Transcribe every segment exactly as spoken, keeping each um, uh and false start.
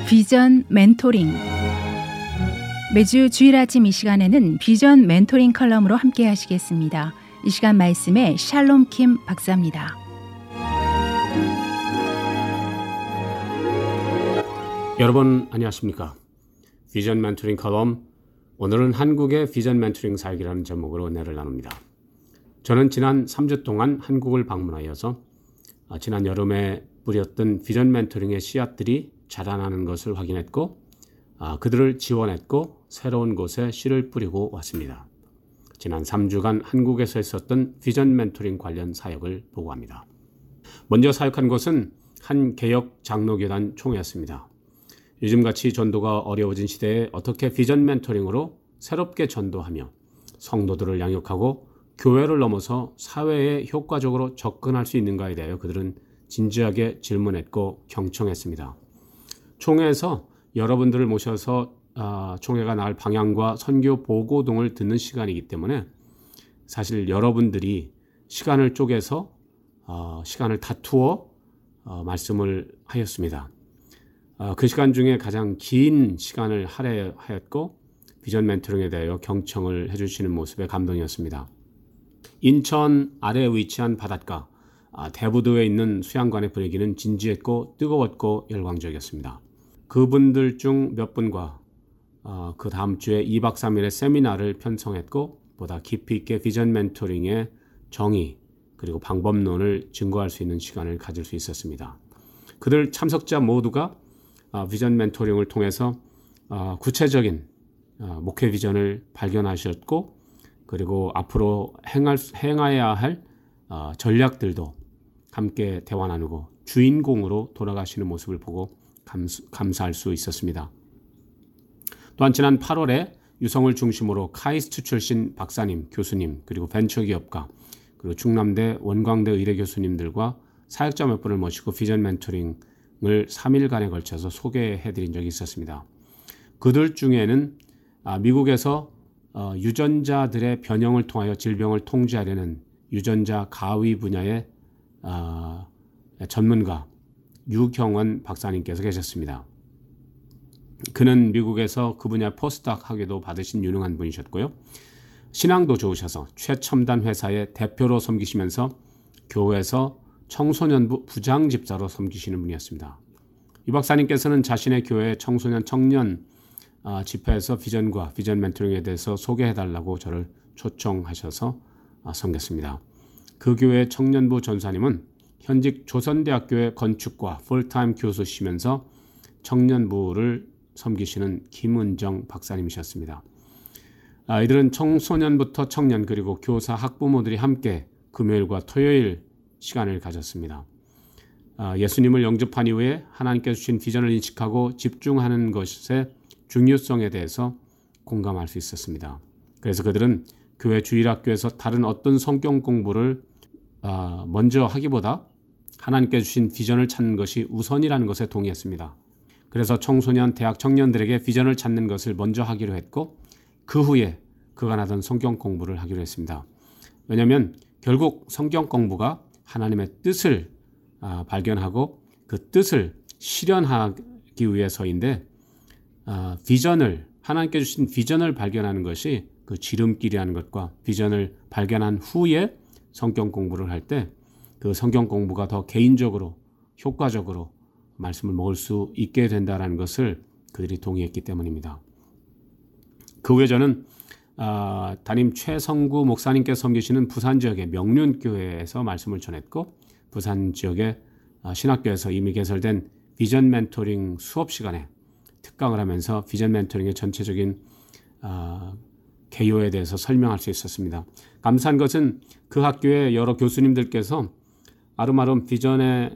비전 멘토링. 매주 주일 아침 이 시간에는 비전 멘토링 컬럼으로 함께 하시겠습니다. 이 시간 말씀에 샬롬 킴 박사입니다. 여러분 안녕하십니까? 비전 멘토링 컬럼, 오늘은 한국의 비전 멘토링 살기라는 제목으로 은혜를 나눕니다. 저는 지난 삼 주 동안 한국을 방문하여서 지난 여름에 뿌렸던 비전 멘토링의 씨앗들이 자라나는 것을 확인했고, 그들을 지원했고 새로운 곳에 씨를 뿌리고 왔습니다. 지난 삼 주간 한국에서 있었던 비전 멘토링 관련 사역을 보고합니다. 먼저 사역한 곳은 한 개역 장로교단 총회였습니다. 요즘같이 전도가 어려워진 시대에 어떻게 비전 멘토링으로 새롭게 전도하며 성도들을 양육하고 교회를 넘어서 사회에 효과적으로 접근할 수 있는가에 대하여 그들은 진지하게 질문했고 경청했습니다. 총회에서 여러분들을 모셔서 총회가 나갈 방향과 선교 보고 등을 듣는 시간이기 때문에 사실 여러분들이 시간을 쪼개서 시간을 다투어 말씀을 하였습니다. 그 시간 중에 가장 긴 시간을 할애하였고 비전 멘토링에 대하여 경청을 해주시는 모습에 감동이었습니다. 인천 아래에 위치한 바닷가 대부도에 있는 수양관의 분위기는 진지했고 뜨거웠고 열광적이었습니다. 그분들 중 몇 분과 그 다음 주에 이 박 삼 일의 세미나를 편성했고 보다 깊이 있게 비전 멘토링의 정의 그리고 방법론을 증거할 수 있는 시간을 가질 수 있었습니다. 그들 참석자 모두가 비전 멘토링을 통해서 구체적인 목회 비전을 발견하셨고, 그리고 앞으로 행할, 행해야 할 전략들도 함께 대화 나누고 주인공으로 돌아가시는 모습을 보고 감수, 감사할 수 있었습니다. 또한 지난 팔월에 유성을 중심으로 카이스트 출신 박사님, 교수님, 그리고 벤처기업가, 그리고 충남대, 원광대 의대 교수님들과 사역자 몇 분을 모시고 비전 멘토링을 삼 일간에 걸쳐서 소개해드린 적이 있었습니다. 그들 중에는 미국에서 유전자들의 변형을 통하여 질병을 통제하려는 유전자 가위 분야의 전문가 유경원 박사님께서 계셨습니다. 그는 미국에서 그 분야 포스닥 학위도 받으신 유능한 분이셨고요. 신앙도 좋으셔서 최첨단 회사의 대표로 섬기시면서 교회에서 청소년부 부장집사로 섬기시는 분이었습니다. 이 박사님께서는 자신의 교회 청소년 청년 집회에서 비전과 비전 멘토링에 대해서 소개해달라고 저를 초청하셔서 섬겼습니다. 그 교회 청년부 전사님은 현직 조선대학교의 건축과 풀타임 교수시면서 청년부를 섬기시는 김은정 박사님이셨습니다. 이들은 청소년부터 청년 그리고 교사 학부모들이 함께 금요일과 토요일 시간을 가졌습니다. 예수님을 영접한 이후에 하나님께서 주신 비전을 인식하고 집중하는 것의 중요성에 대해서 공감할 수 있었습니다. 그래서 그들은 교회 주일학교에서 다른 어떤 성경 공부를 먼저 하기보다 하나님께서 주신 비전을 찾는 것이 우선이라는 것에 동의했습니다. 그래서 청소년, 대학 청년들에게 비전을 찾는 것을 먼저 하기로 했고, 그 후에 그간 하던 성경 공부를 하기로 했습니다. 왜냐하면 결국 성경 공부가 하나님의 뜻을 발견하고 그 뜻을 실현하기 위해서인데, 비전을 하나님께 주신 비전을 발견하는 것이 그 지름길이라는 것과 비전을 발견한 후에 성경 공부를 할 때 그 성경 공부가 더 개인적으로 효과적으로 말씀을 먹을 수 있게 된다는 것을 그들이 동의했기 때문입니다. 그 후에 저는 어, 담임 최성구 목사님께서 섬기시는 부산 지역의 명륜교회에서 말씀을 전했고, 부산 지역의 신학교에서 이미 개설된 비전 멘토링 수업 시간에 특강을 하면서 비전 멘토링의 전체적인 어, 개요에 대해서 설명할 수 있었습니다. 감사한 것은 그 학교의 여러 교수님들께서 아름아름 비전에서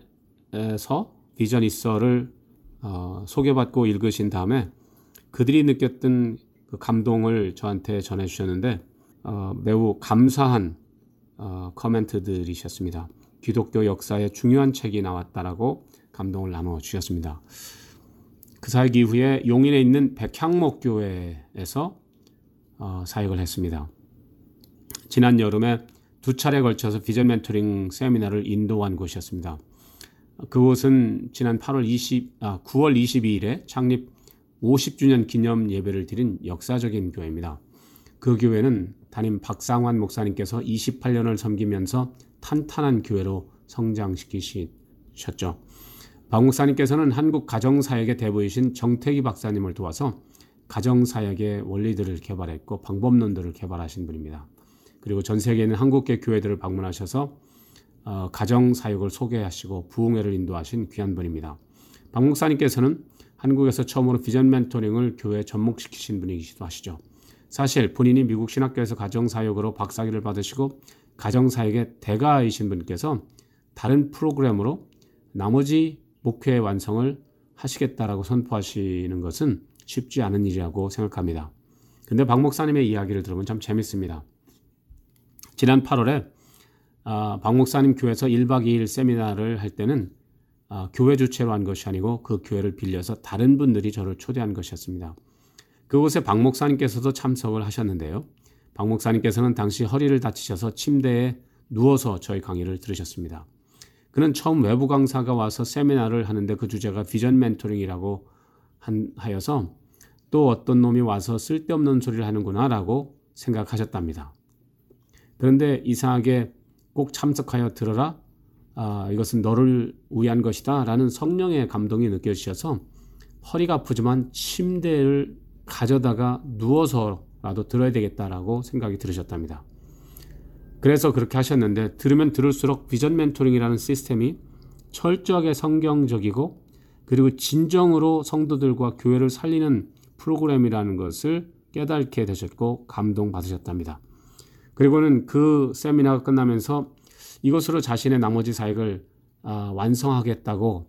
비전 이서를 어, 소개받고 읽으신 다음에 그들이 느꼈던 그 감동을 저한테 전해주셨는데 어, 매우 감사한 어, 코멘트들이셨습니다. 기독교 역사에 중요한 책이 나왔다라고 감동을 나눠주셨습니다. 그 사역 이후에 용인에 있는 백향목교회에서 어, 사역을 했습니다. 지난 여름에 두 차례에 걸쳐서 비전 멘토링 세미나를 인도한 곳이었습니다. 그곳은 지난 팔월 이십, 아, 구월 이십이일에 창립 오십 주년 기념 예배를 드린 역사적인 교회입니다. 그 교회는 담임 박상환 목사님께서 이십팔 년을 섬기면서 탄탄한 교회로 성장시키셨죠. 박 목사님께서는 한국 가정사역의 대부이신 정태기 박사님을 도와서 가정사역의 원리들을 개발했고 방법론들을 개발하신 분입니다. 그리고 전 세계에 있는 한국계 교회들을 방문하셔서 어, 가정사역을 소개하시고 부흥회를 인도하신 귀한 분입니다. 박 목사님께서는 한국에서 처음으로 비전 멘토링을 교회에 접목시키신 분이기도 하시죠. 사실 본인이 미국 신학교에서 가정사역으로 박사학위를 받으시고 가정사역의 대가이신 분께서 다른 프로그램으로 나머지 목회 완성을 하시겠다라고 선포하시는 것은 쉽지 않은 일이라고 생각합니다. 근데 박 목사님의 이야기를 들으면 참 재밌습니다. 지난 팔월에 아, 박 목사님 교회에서 일박 이일 세미나를 할 때는 아, 교회 주최로 한 것이 아니고 그 교회를 빌려서 다른 분들이 저를 초대한 것이었습니다. 그곳에 박 목사님께서도 참석을 하셨는데요. 박 목사님께서는 당시 허리를 다치셔서 침대에 누워서 저희 강의를 들으셨습니다. 그는 처음 외부 강사가 와서 세미나를 하는데 그 주제가 비전 멘토링이라고 한, 하여서 또 어떤 놈이 와서 쓸데없는 소리를 하는구나 라고 생각하셨답니다. 그런데 이상하게 꼭 참석하여 들어라. 아, 이것은 너를 위한 것이다 라는 성령의 감동이 느껴지셔서 허리가 아프지만 침대를 가져다가 누워서라도 들어야 되겠다라고 생각이 들으셨답니다. 그래서 그렇게 하셨는데 들으면 들을수록 비전 멘토링이라는 시스템이 철저하게 성경적이고 그리고 진정으로 성도들과 교회를 살리는 프로그램이라는 것을 깨닫게 되셨고 감동받으셨답니다. 그리고는 그 세미나가 끝나면서 이것으로 자신의 나머지 사역을 아, 완성하겠다고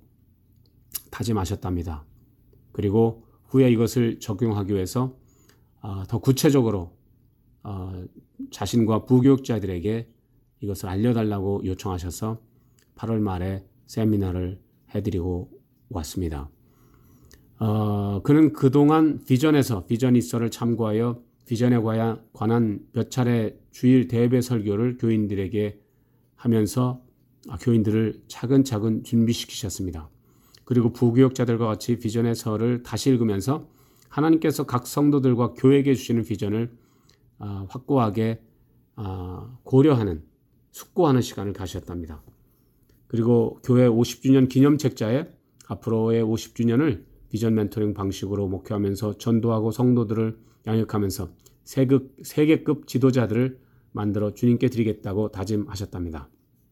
다짐하셨답니다. 그리고 후에 이것을 적용하기 위해서 아, 더 구체적으로 아, 자신과 부교육자들에게 이것을 알려달라고 요청하셔서 팔월 말에 세미나를 해드리고 왔습니다. 어, 그는 그동안 비전에서 비전 이서를 참고하여 비전에 관한 몇 차례 주일 대배 설교를 교인들에게 하면서 교인들을 차근차근 준비시키셨습니다. 그리고 부교육자들과 같이 비전의 서를 다시 읽으면서 하나님께서 각 성도들과 교회에게 주시는 비전을 확고하게 고려하는, 숙고하는 시간을 가셨답니다. 그리고 교회 오십 주년 기념책자에 앞으로의 오십 주년을 비전 멘토링 방식으로 목회하면서 전도하고 성도들을 양육하면서 세급, 세계급 지도자들을 만들어 주님께 드리겠다고 다짐하셨답니다.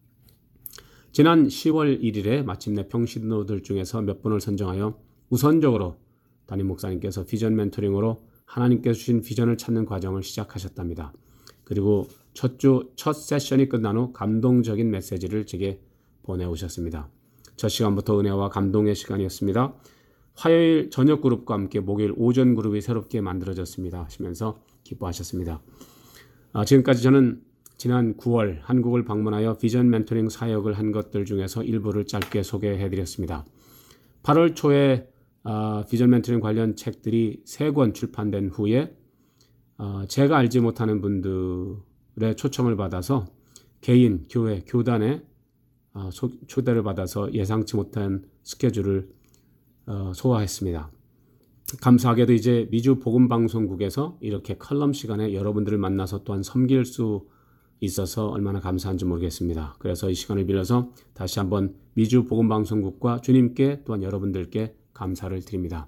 지난 시월 일일에 마침내 평신도들 중에서 몇 분을 선정하여 우선적으로 담임 목사님께서 비전 멘토링으로 하나님께서 주신 비전을 찾는 과정을 시작하셨답니다. 그리고 첫 주, 첫 세션이 끝난 후 감동적인 메시지를 제게 보내오셨습니다. 첫 시간부터 은혜와 감동의 시간이었습니다. 화요일 저녁 그룹과 함께 목요일 오전 그룹이 새롭게 만들어졌습니다 하시면서 기뻐하셨습니다. 아, 지금까지 저는 지난 구월 한국을 방문하여 비전 멘토링 사역을 한 것들 중에서 일부를 짧게 소개해드렸습니다. 팔월 초에 아, 비전 멘토링 관련 책들이 세 권 출판된 후에 아, 제가 알지 못하는 분들의 초청을 받아서 개인, 교회, 교단에 아, 소, 초대를 받아서 예상치 못한 스케줄을 어, 소화했습니다. 감사하게도 이제 미주 복음방송국에서 이렇게 컬럼 시간에 여러분들을 만나서 또한 섬길 수 있어서 얼마나 감사한지 모르겠습니다. 그래서 이 시간을 빌려서 다시 한번 미주 복음방송국과 주님께 또한 여러분들께 감사를 드립니다.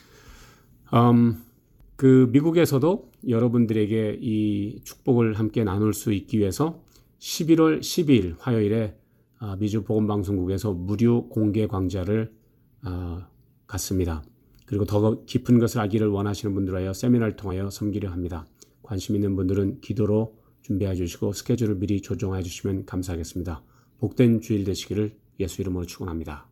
음, 그 미국에서도 여러분들에게 이 축복을 함께 나눌 수 있기 위해서 십일월 십이일 화요일에 미주 복음방송국에서 무료 공개 강좌를 갖습니다. 그리고 더 깊은 것을 알기를 원하시는 분들을 위하여 세미나를 통하여 섬기려 합니다. 관심 있는 분들은 기도로 준비해 주시고 스케줄을 미리 조정해 주시면 감사하겠습니다. 복된 주일 되시기를 예수 이름으로 축원합니다.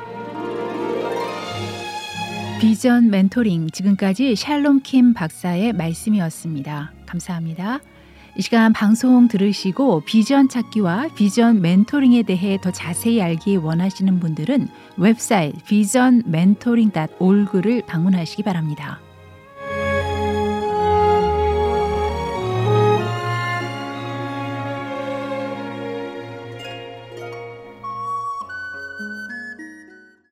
비전 멘토링, 지금까지 샬롬 킴 박사의 말씀이었습니다. 감사합니다. 이 시간 방송 들으시고 비전 찾기와 비전 멘토링에 대해 더 자세히 알기 원하시는 분들은 웹사이트 비전 멘토링 닷 오르그를 방문하시기 바랍니다.